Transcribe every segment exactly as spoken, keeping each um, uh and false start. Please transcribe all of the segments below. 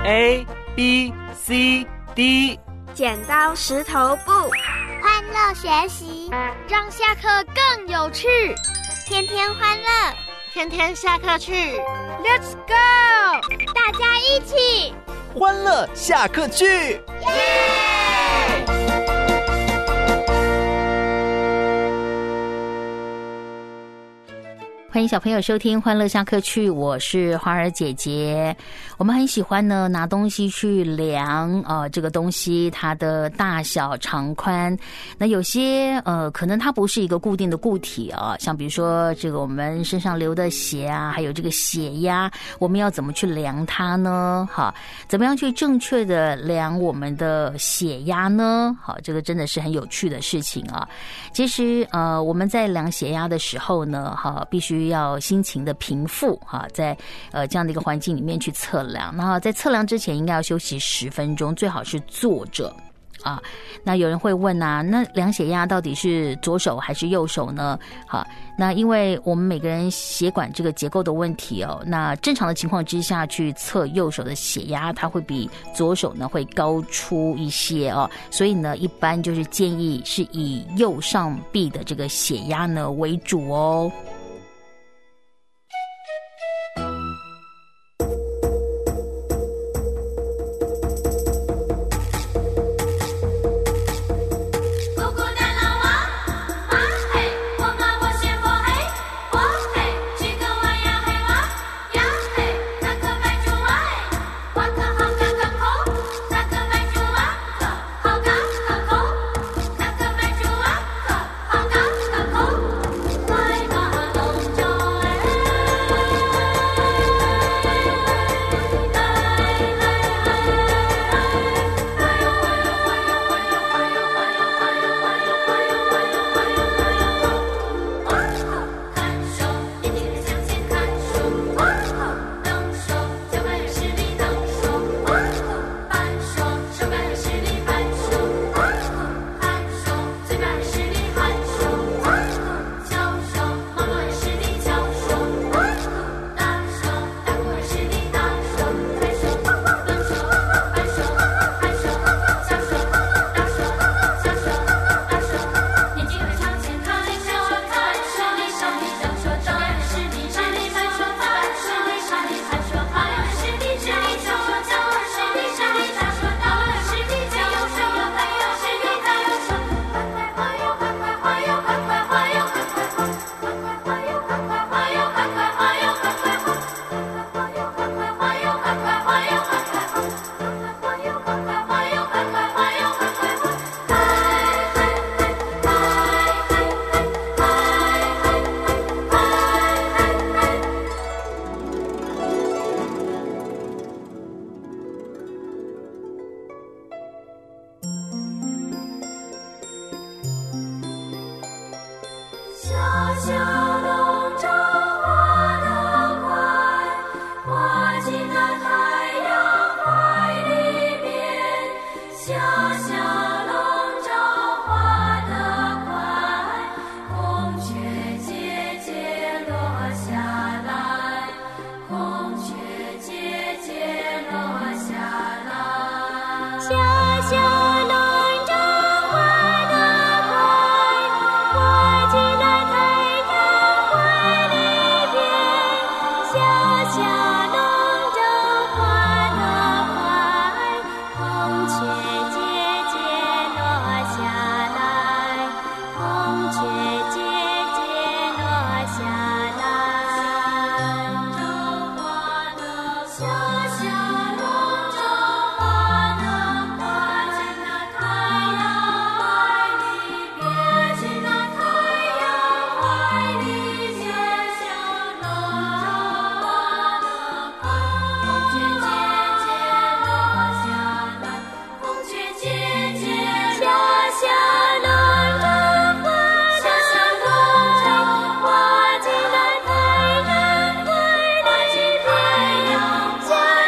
A B C D， 剪刀石头布， 欢乐学习， 让下课更有趣， 天天欢乐， 天天下课去 Let's go， 大家一起欢乐下课去， 耶！ 欢迎小朋友收听欢乐下课去，我是花儿姐姐。我们很喜欢呢拿东西去量呃这个东西它的大小长宽。那有些呃可能它不是一个固定的固体啊，像比如说这个我们身上流的血啊，还有这个血压，我们要怎么去量它呢？好，怎么样去正确的量我们的血压呢？好，这个真的是很有趣的事情啊。其实呃我们在量血压的时候呢，哈，必须要心情的平复哈，在呃这样的一个环境里面去测量。然后在测量之前应该要休息十分钟，最好是坐着啊。那有人会问啊，那量血压到底是左手还是右手呢？好，那因为我们每个人血管这个结构的问题哦，那正常的情况之下去测右手的血压，它会比左手呢会高出一些哦，所以呢一般就是建议是以右上臂的这个血压呢为主哦。 家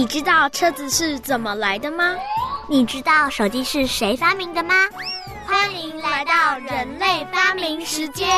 你知道车子是怎么来的吗？ 你知道手机是谁发明的吗？ 欢迎来到人类发明时间。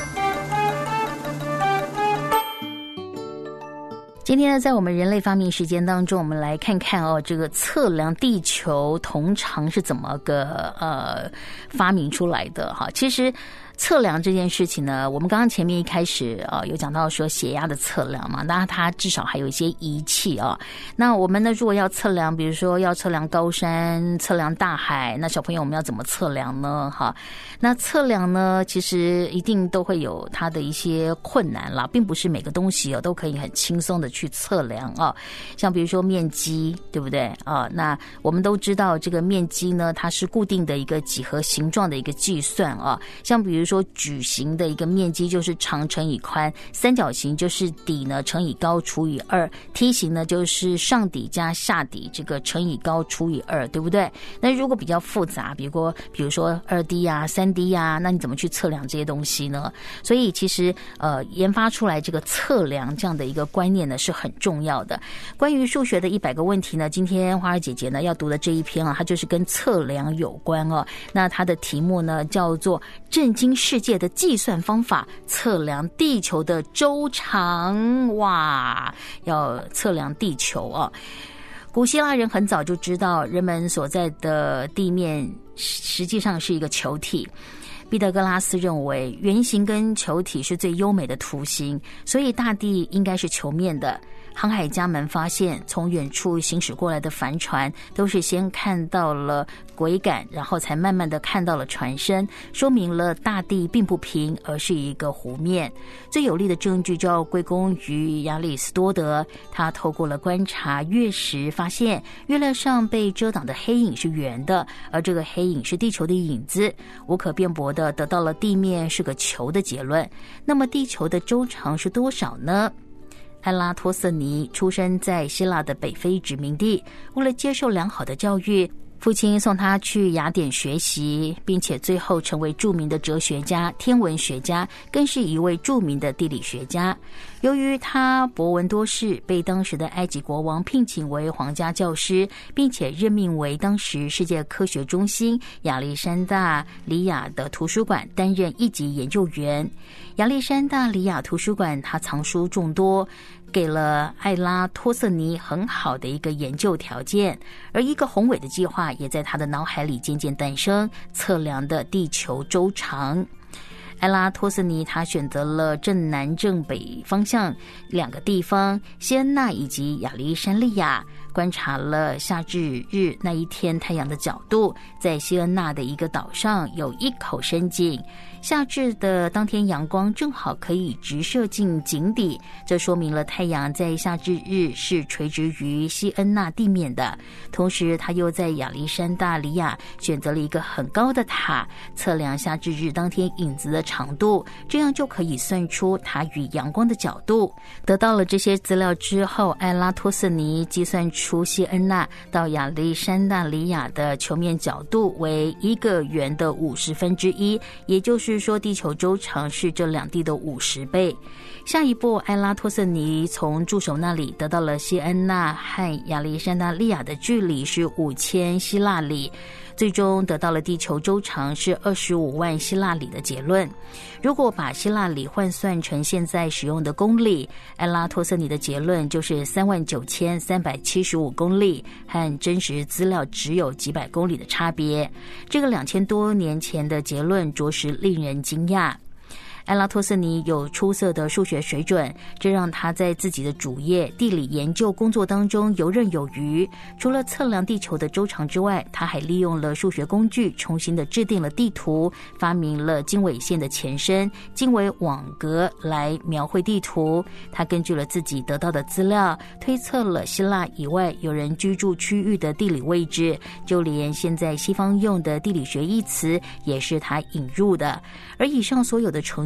今天呢，在我们人类发明时间当中，我们来看看哦，这个测量地球通常是怎么个呃发明出来的哈。其实测量这件事情呢，我们刚刚前面一开始啊、呃、有讲到说血压的测量嘛，那它至少还有一些仪器啊。那我们呢，如果要测量，比如说要测量高山、测量大海，那小朋友我们要怎么测量呢？哈，那测量呢，其实一定都会有它的一些困难啦，并不是每个东西哦都可以很轻松的去测量啊。像比如说面积，对不对啊？那我们都知道这个面积呢，它是固定的一个几何形状的一个计算啊。像比如说说矩形的一个面积就是长乘以宽，三角形就是底呢乘以高除以二，梯形呢就是上底加下底这个乘以高除以二，对不对？那如果比较复杂，比如说比如说二 D 啊、三 D 啊，那你怎么去测量这些东西呢？所以其实呃研发出来这个测量这样的一个观念呢是很重要的。关于数学的一百个问题呢，今天花儿姐姐呢要读的这一篇啊，它就是跟测量有关哦。那它的题目呢叫做震惊世界的计算方法，测量地球的周长。哇，要测量地球啊！古希腊人很早就知道，人们所在的地面实际上是一个球体。毕达哥拉斯认为，圆形跟球体是最优美的图形，所以大地应该是球面的。航海家们发现，从远处行驶过来的帆船都是先看到了桅杆，然后才慢慢的看到了船身，说明了大地并不平，而是一个弧面。最有力的证据就要归功于亚里士多德，他透过了观察月食，发现月亮上被遮挡的黑影是圆的，而这个黑影是地球的影子，无可辩驳的得到了地面是个球的结论。那么地球的周长是多少呢？埃拉托瑟尼出生在希腊的北非殖民地，为了接受良好的教育，父亲送他去雅典学习，并且最后成为著名的哲学家、天文学家，更是一位著名的地理学家。由于他博闻多识，被当时的埃及国王聘请为皇家教师，并且任命为当时世界科学中心亚历山大里亚的图书馆担任一级研究员。亚历山大里亚图书馆他藏书众多，给了埃拉托瑟尼很好的一个研究条件，而一个宏伟的计划也在他的脑海里渐渐诞生，测量的地球周长。埃拉托瑟尼他选择了正南正北方向两个地方，西恩纳以及亚历山利亚，观察了夏至日那一天太阳的角度。在西恩纳的一个岛上有一口深井，夏至的当天阳光正好可以直射进井底，这说明了太阳在夏至日是垂直于西恩纳地面的。同时他又在亚历山大里亚选择了一个很高的塔，测量夏至日当天影子的长度，这样就可以算出它与阳光的角度。得到了这些资料之后，埃拉托瑟尼计算出西恩纳到亚历山大里亚的球面角度为一个圆的五十分之一，也就是说地球周长是这两地的五十倍。下一步，埃拉托瑟尼从助手那里得到了西恩纳和亚历山大利亚的距离是五千希腊里，最终得到了地球周长是二十五万希腊里的结论。如果把希腊里换算成现在使用的公里，埃拉托瑟尼的结论就是三万九千三百七十五公里，和真实资料只有几百公里的差别。这个两千多年前的结论着实令人惊讶。埃拉托瑟尼有出色的数学水准，这让他在自己的主业地理研究工作当中游刃有余。除了测量地球的周长之外，他还利用了数学工具重新的制定了地图，发明了经纬线的前身经纬网格来描绘地图。他根据了自己得到的资料，推测了希腊以外有人居住区域的地理位置，就连现在西方用的地理学一词也是他引入的。而以上所有的成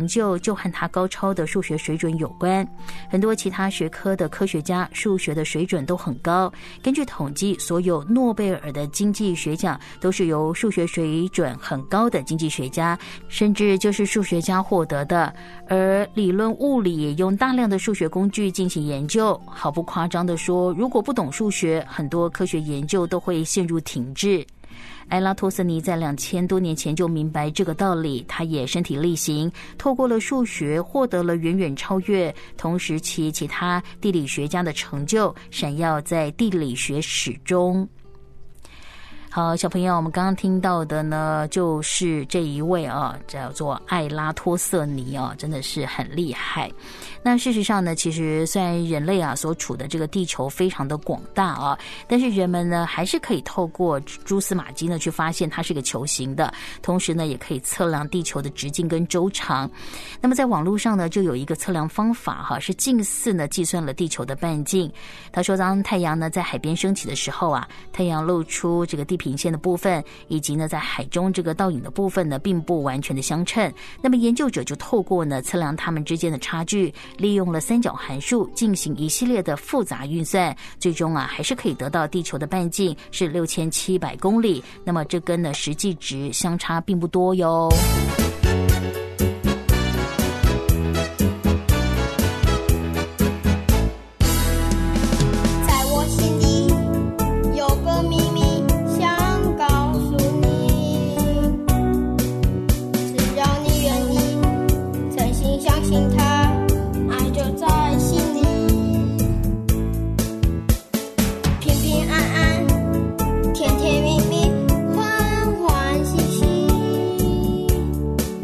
成就就和他高超的数学水准有关。很多其他学科的科学家数学的水准都很高。根据统计，所有诺贝尔的经济学奖都是由数学水准很高的经济学家，甚至就是数学家获得的。而理论物理也用大量的数学工具进行研究。毫不夸张地说，如果不懂数学，很多科学研究都会陷入停滞。埃拉托斯尼在两千多年前就明白这个道理，他也身体力行，透过了数学获得了远远超越同时期其他地理学家的成就，闪耀在地理学史中。好，小朋友，我们刚刚听到的呢，就是这一位啊，叫做艾拉托瑟尼啊，真的是很厉害。那事实上呢，其实虽然人类啊所处的这个地球非常的广大啊，但是人们呢还是可以透过蛛丝马迹呢去发现它是个球形的，同时呢也可以测量地球的直径跟周长。那么在网络上呢就有一个测量方法哈、啊，是近似呢计算了地球的半径。他说，当太阳呢在海边升起的时候啊，太阳露出这个地平线的部分，以及呢在海中这个倒影的部分呢并不完全的相称。那么研究者就透过呢测量它们之间的差距，利用了三角函数进行一系列的复杂运算，最终啊还是可以得到地球的半径是六千七百公里。那么这跟呢实际值相差并不多哟。 甜甜蜜蜜，欢欢喜喜。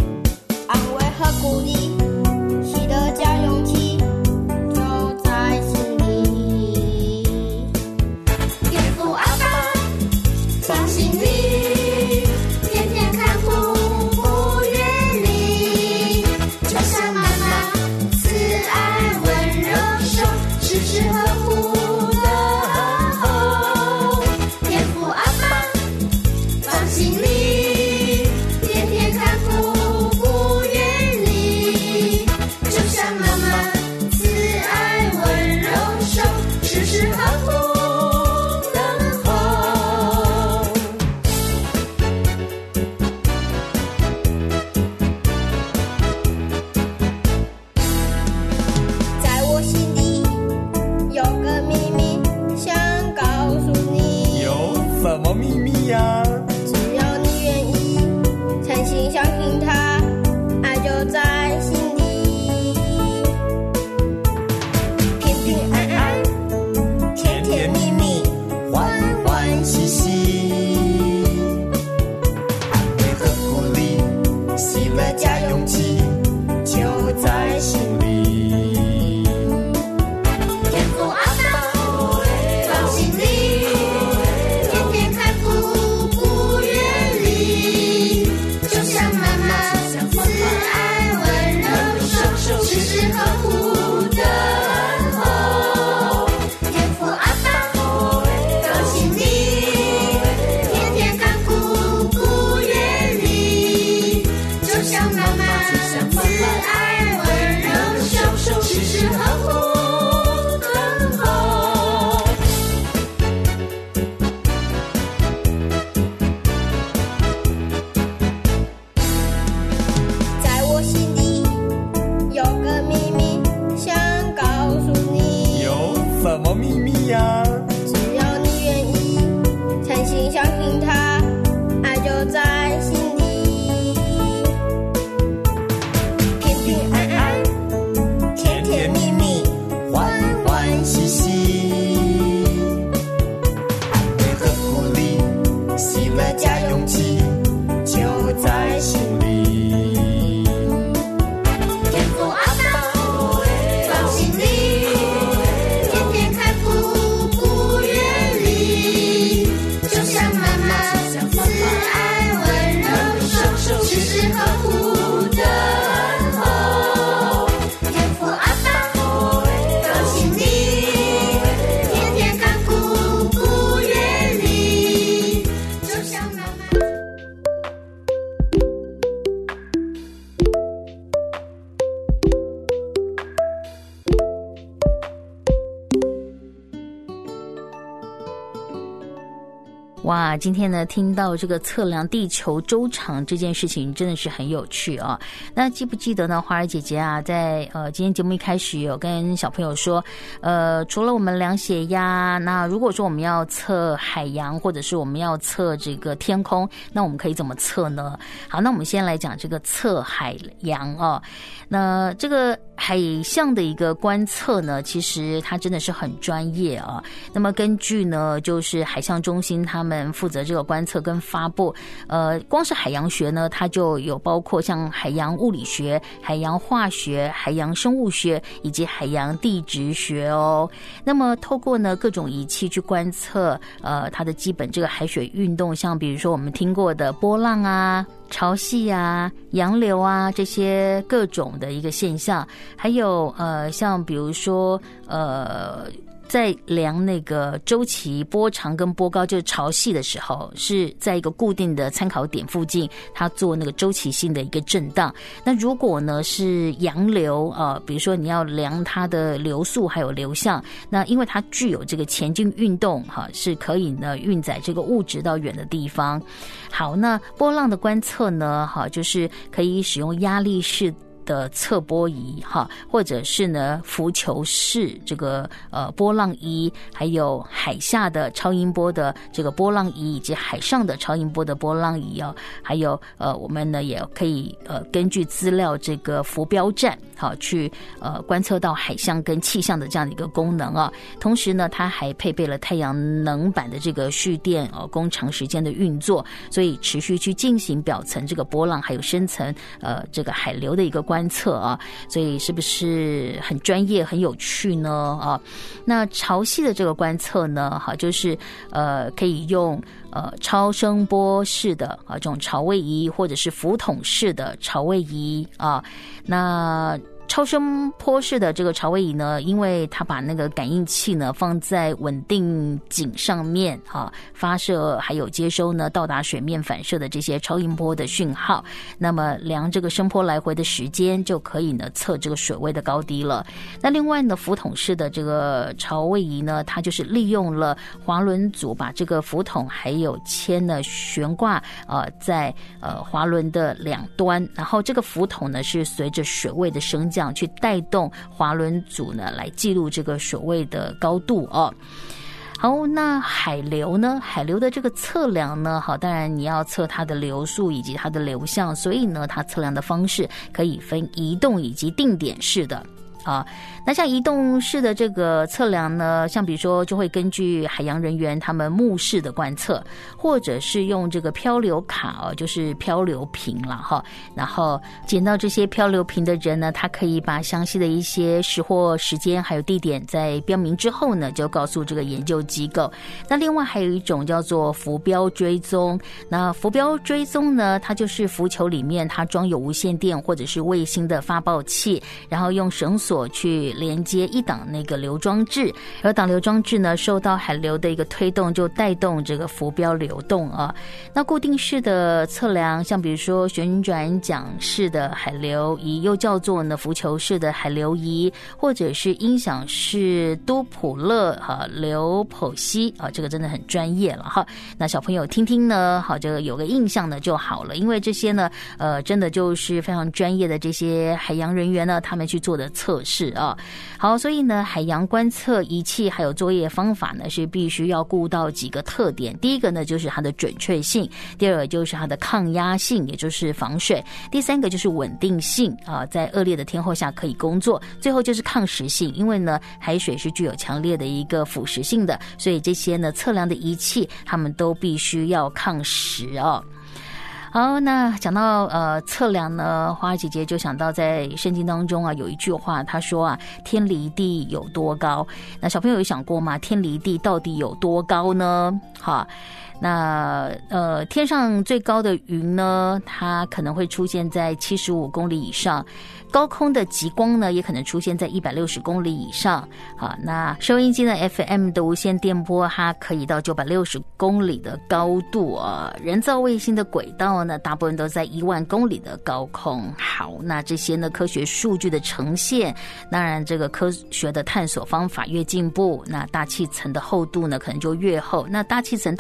哇，今天呢听到这个测量地球周长这件事情真的是很有趣啊。那记不记得呢，花儿姐姐啊，在呃今天节目一开始有跟小朋友说，呃除了我们量血压，那如果说我们要测海洋或者是我们要测这个天空，那我们可以怎么测呢？好，那我们先来讲这个测海洋啊。那这个海象的一个观测呢，其实它真的是很专业啊。那么根据呢，就是海象中心他们负责这个观测跟发布，呃，光是海洋学呢，它就有包括像海洋物理学、海洋化学、海洋生物学以及海洋地质学哦。那么透过呢各种仪器去观测，呃，它的基本这个海水运动，像比如说我们听过的波浪啊、潮汐啊、洋流啊，这些各种的一个现象，还有呃，像比如说呃。在量那个周期波长跟波高，就是潮汐的时候，是在一个固定的参考点附近，它做那个周期性的一个震荡。那如果呢是洋流啊、呃，比如说你要量它的流速还有流向，那因为它具有这个前进运动哈、啊，是可以呢运载这个物质到远的地方。好，那波浪的观测呢，哈、啊，就是可以使用压力式的测波仪哈，或者是呢浮球式这个呃波浪仪，还有海下的超音波的这个波浪仪，以及海上的超音波的波浪仪哦，还有呃我们呢也可以呃根据资料这个浮标站好去呃观测到海象跟气象的这样的一个功能啊。同时呢，它还配备了太阳能板的这个蓄电哦，供长时间的运作，所以持续去进行表层这个波浪还有深层呃这个海流的一个观测啊，所以是不是很专业很有趣呢？啊，那潮汐的这个观测呢，哈，就是呃可以用呃超声波式的啊这种潮位仪，或者是浮筒式的潮位仪啊，那。超声波式的这个潮位仪呢，因为它把那个感应器呢放在稳定井上面啊，发射还有接收呢到达水面反射的这些超音波的讯号，那么量这个声波来回的时间就可以呢测这个水位的高低了。那另外呢，浮筒式的这个潮位仪呢，它就是利用了滑轮组把这个浮筒还有铅呢悬挂呃在呃滑轮的两端，然后这个浮筒呢是随着水位的升降去带动滑轮组呢来记录这个水位的高度哦。好，那海流呢？海流的这个测量呢，好，当然你要测它的流速以及它的流向，所以呢，它测量的方式可以分移动以及定点式的。啊，那像移动式的这个测量呢，像比如说就会根据海洋人员他们目视的观测，或者是用这个漂流卡哦，就是漂流瓶啦哈，然后捡到这些漂流瓶的人呢，他可以把详细的一些时或时间还有地点在标明之后呢，就告诉这个研究机构。那另外还有一种叫做浮标追踪，那浮标追踪呢，它就是浮球里面它装有无线电或者是卫星的发报器，然后用绳索去连接一档那个流装置，而档流装置呢受到海流的一个推动，就带动这个浮标流动啊。那固定式的测量，像比如说旋转桨式的海流仪，又叫做呢浮球式的海流仪，或者是音响式多普勒啊流剖析啊，这个真的很专业了哈。那小朋友听听呢，好，这个有个印象呢就好了，因为这些呢，呃，真的就是非常专业的这些海洋人员呢，他们去做的测试啊。好，所以呢，海洋观测仪器还有作业方法呢，是必须要顾到几个特点。第一个呢，就是它的准确性；第二个就是它的抗压性，也就是防水；第三个就是稳定性啊，在恶劣的天候下可以工作；最后就是抗蚀性，因为呢，海水是具有强烈的一个腐蚀性的，所以这些呢测量的仪器，它们都必须要抗蚀哦。好，那讲到呃测量呢，花儿姐姐就想到在圣经当中啊有一句话，他说啊天离地有多高？那小朋友有想过吗？天离地到底有多高呢？哈。那呃，天上最高的云呢，它可能会出现在七十五公里以上；高空的极光呢，也可能出现在一百六十公里以上。好，那收音机的 F M 的无线电波，它可以到九百六十公里的高度啊。人造卫星的轨道呢，大部分都在一万公里的高空。好，那这些呢，科学数据的呈现，当然这个科学的探索方法越进步，那大气层的厚度呢，可能就越厚。那大气层到底有多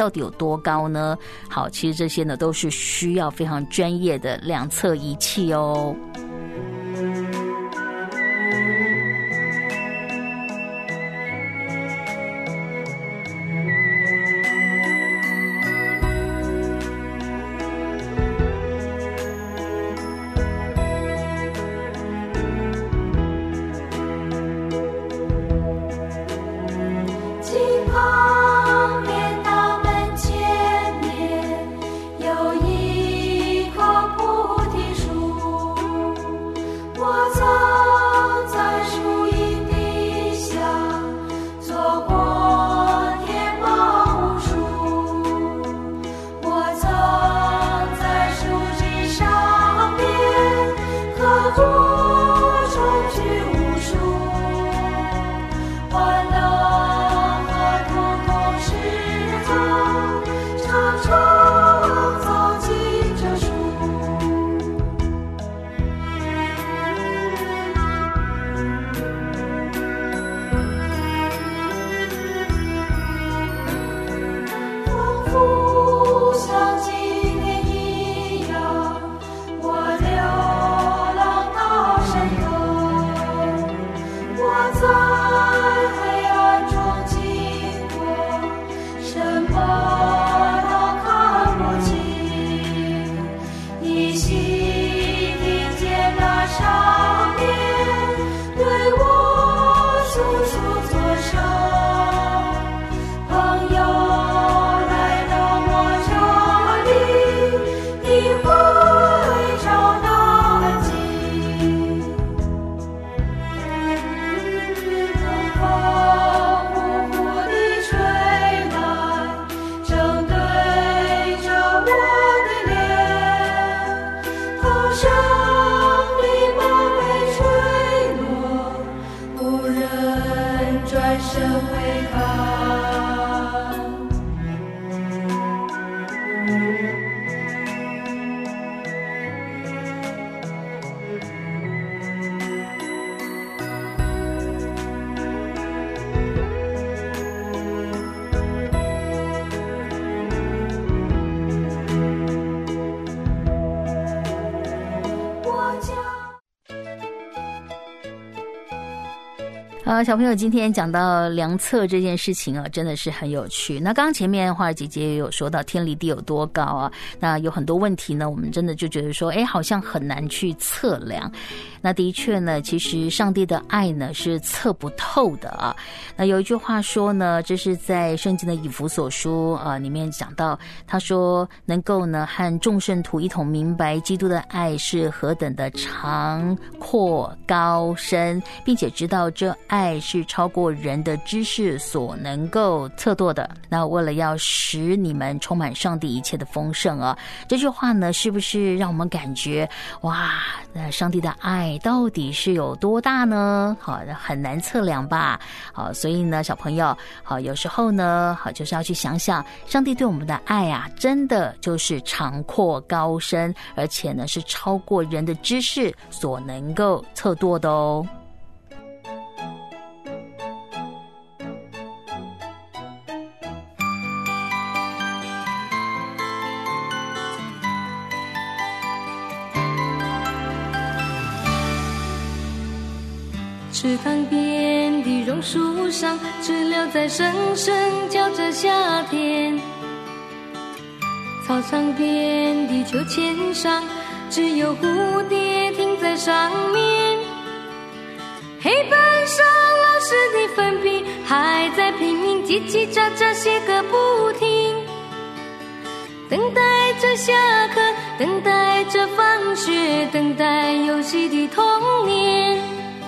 多高呢？好，其实这些呢都是需要非常专业的量测仪器哦。呃，小朋友今天讲到量测这件事情啊，真的是很有趣。那刚刚前面花儿姐姐也有说到天离地有多高啊，那有很多问题呢，我们真的就觉得说，哎，好像很难去测量。那的确呢，其实上帝的爱呢是测不透的啊。那有一句话说呢，这是在圣经的以弗所书啊里面讲到，他说能够呢和众圣徒一同明白基督的爱是何等的长阔高深，并且知道这爱是超过人的知识所能够测度的。那为了要使你们充满上帝一切的丰盛啊，这句话呢是不是让我们感觉哇，那上帝的爱到底是有多大呢？好，很难测量吧。好，所以呢，小朋友，好，有时候呢，好，就是要去想想，上帝对我们的爱啊，真的就是长阔高深，而且呢，是超过人的知识所能够测度的哦。 池塘边的榕树上，知了在声声叫着夏天。草场边的秋千上，只有蝴蝶停在上面。黑板上老师的粉笔还在拼命叽叽喳喳写个不停，等待着下课，等待着放学，等待游戏的童年。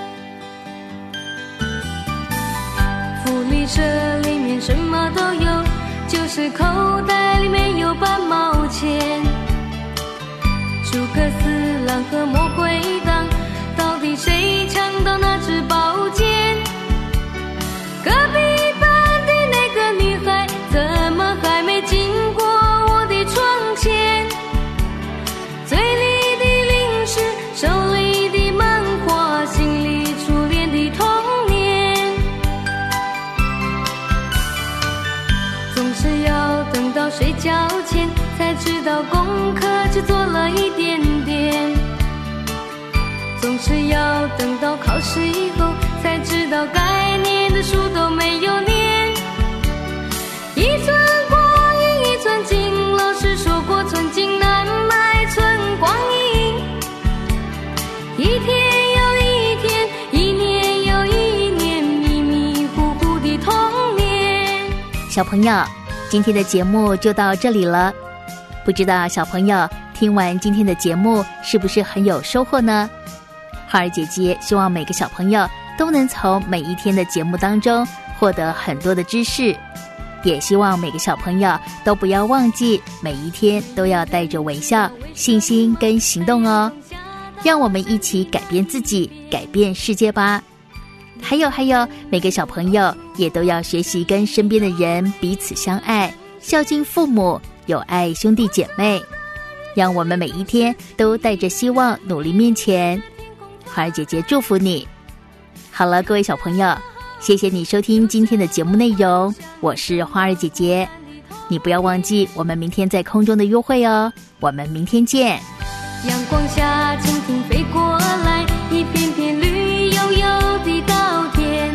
福利社里面什么都有，就是口袋里面有半毛钱。诸葛四郎和魔鬼党，到底谁抢到那支宝剑？隔壁班的那个女孩，怎么还没经过我的窗前？嘴里的零食，手里的漫画，心里初恋的童年。总是要等到睡交钱，才知道功课只做了一点点。总是要等到考试以后，才知道该念的书都没有念。一寸光阴一寸金，老师说过寸金难买寸光阴。一天又一天，一年又一年，迷迷糊糊的童年。 小朋友，今天的节目就到这里了。不知道小朋友听完今天的节目是不是很有收获呢？花儿姐姐希望每个小朋友都能从每一天的节目当中获得很多的知识，也希望每个小朋友都不要忘记每一天都要带着微笑、信心跟行动哦。让我们一起改变自己，改变世界吧。还有还有，每个小朋友也都要学习跟身边的人彼此相爱，孝敬父母，有爱兄弟姐妹。让我们每一天都带着希望努力面前。花儿姐姐祝福你。好了，各位小朋友，谢谢你收听今天的节目内容，我是花儿姐姐。你不要忘记我们明天在空中的约会哦，我们明天见。 阳光下蜻蜓飞过来，一片片绿油油的稻田。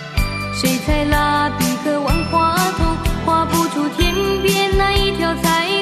水彩蜡笔和万花筒，画不出天边那一条彩